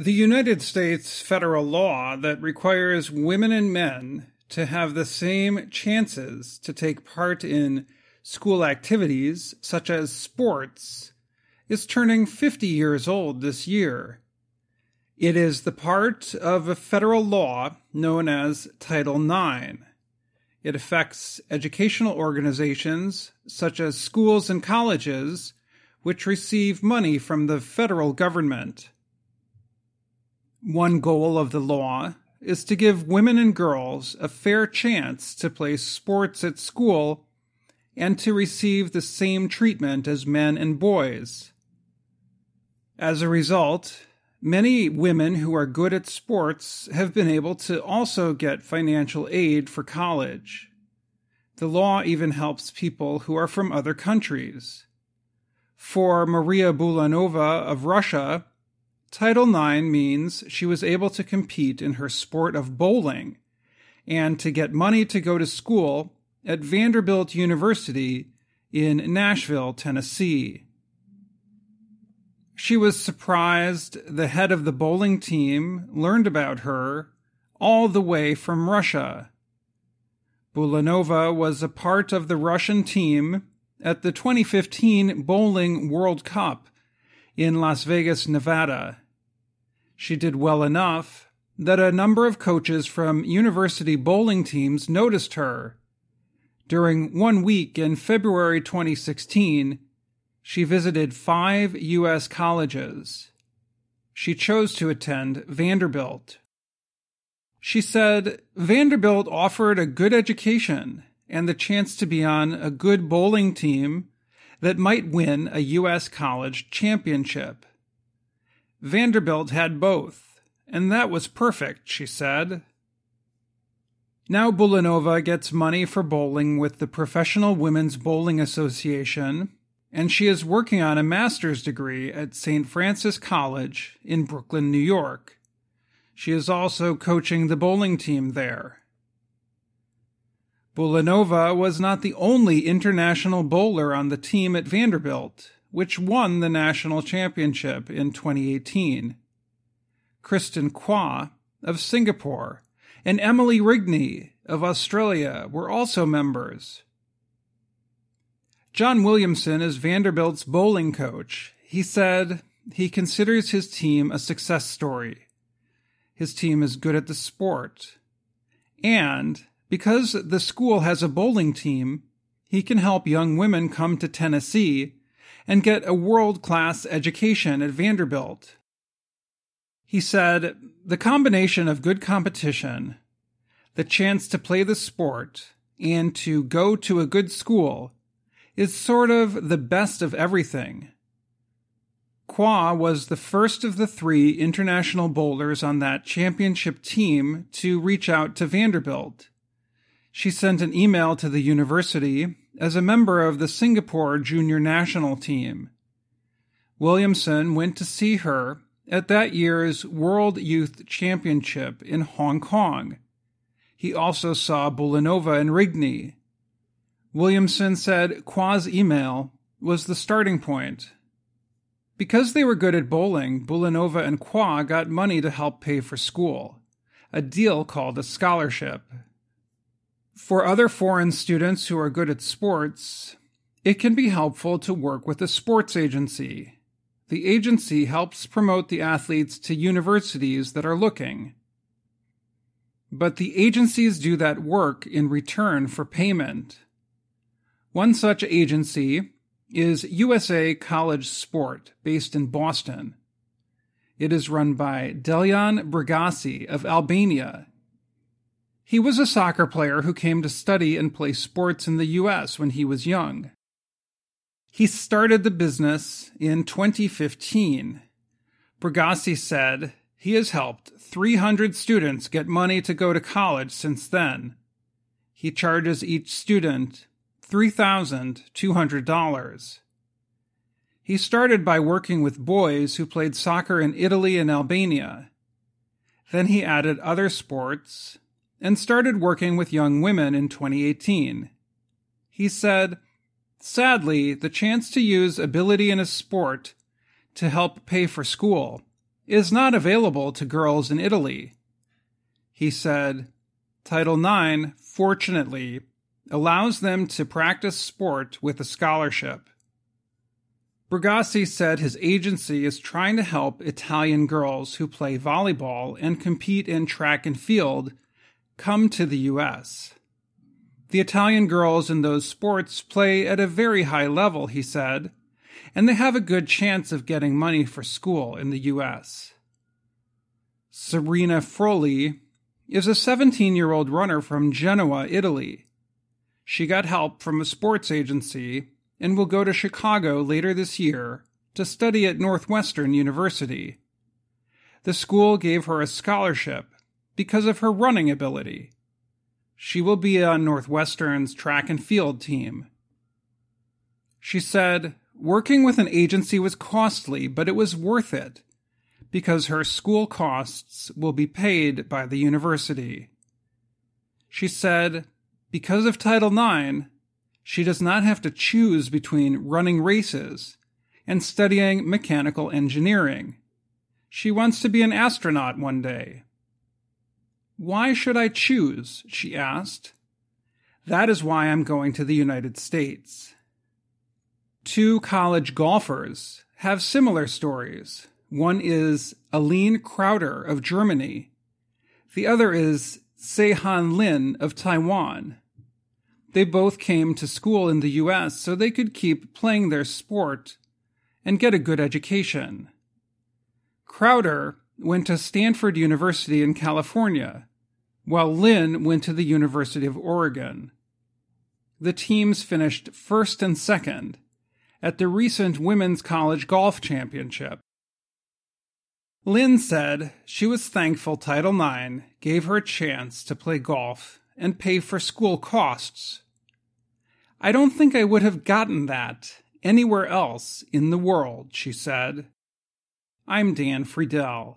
The United States federal law that requires women and men to have the same chances to take part in school activities, such as sports, is turning 50 years old this year. It is the part of a federal law known as Title IX. It affects educational organizations, such as schools and colleges, which receive money from the federal government. One goal of the law is to give women and girls a fair chance to play sports at school and to receive the same treatment as men and boys. As a result, many women who are good at sports have been able to also get financial aid for college. The law even helps people who are from other countries. For Maria Bulanova of Russia, Title IX means she was able to compete in her sport of bowling and to get money to go to school at Vanderbilt University in Nashville, Tennessee. She was surprised the head of the bowling team learned about her all the way from Russia. Bulanova was a part of the Russian team at the 2015 Bowling World Cup in Las Vegas, Nevada. She did well enough that a number of coaches from university bowling teams noticed her. During 1 week in February 2016, she visited 5 U.S. colleges. She chose to attend Vanderbilt. She said Vanderbilt offered a good education and the chance to be on a good bowling team that might win a U.S. college championship. Vanderbilt had both, and that was perfect, she said. Now Bulanova gets money for bowling with the Professional Women's Bowling Association, and she is working on a master's degree at St. Francis College in Brooklyn, New York. She is also coaching the bowling team there. Bulanova was not the only international bowler on the team at Vanderbilt, which won the national championship in 2018. Kristen Kwa of Singapore and Emily Rigney of Australia were also members. John Williamson is Vanderbilt's bowling coach. He said he considers his team a success story. His team is good at the sport. And because the school has a bowling team, he can help young women come to Tennessee and get a world-class education at Vanderbilt. He said, the combination of good competition, the chance to play the sport, and to go to a good school is sort of the best of everything. Kwa was the first of the 3 international bowlers on that championship team to reach out to Vanderbilt. She sent an email to the university as a member of the Singapore junior national team. Williamson went to see her at that year's World Youth Championship in Hong Kong. He also saw Bulanova and Rigney. Williamson said Kwa's email was the starting point. Because they were good at bowling, Bulanova and Kwa got money to help pay for school, a deal called a scholarship. For other foreign students who are good at sports, it can be helpful to work with a sports agency. The agency helps promote the athletes to universities that are looking. But the agencies do that work in return for payment. One such agency is USA College Sport, based in Boston. It is run by Deljan Brigasi of Albania. He was a soccer player who came to study and play sports in the U.S. when he was young. He started the business in 2015. Brigasi said he has helped 300 students get money to go to college since then. He charges each student $3,200. He started by working with boys who played soccer in Italy and Albania. Then he added other sports and started working with young women in 2018. He said, sadly, the chance to use ability in a sport to help pay for school is not available to girls in Italy. He said, Title IX, fortunately, allows them to practice sport with a scholarship. Bergassi said his agency is trying to help Italian girls who play volleyball and compete in track and field come to the U.S. The Italian girls in those sports play at a very high level, he said, and they have a good chance of getting money for school in the U.S. Serena Froli is a 17-year-old runner from Genoa, Italy. She got help from a sports agency and will go to Chicago later this year to study at Northwestern University. The school gave her a scholarship because of her running ability. She will be on Northwestern's track and field team. She said, working with an agency was costly, but it was worth it because her school costs will be paid by the university. She said, because of Title IX, she does not have to choose between running races and studying mechanical engineering. She wants to be an astronaut one day. Why should I choose? She asked. That is why I'm going to the United States. 2 college golfers have similar stories. One is Aline Crowder of Germany. The other is Se-Han Lin of Taiwan. They both came to school in the U.S. so they could keep playing their sport and get a good education. Crowder went to Stanford University in California, while Lin went to the University of Oregon. The teams finished first and second at the recent Women's College Golf Championship. Lin said she was thankful Title IX gave her a chance to play golf and pay for school costs. I don't think I would have gotten that anywhere else in the world, she said. I'm Dan Friedel.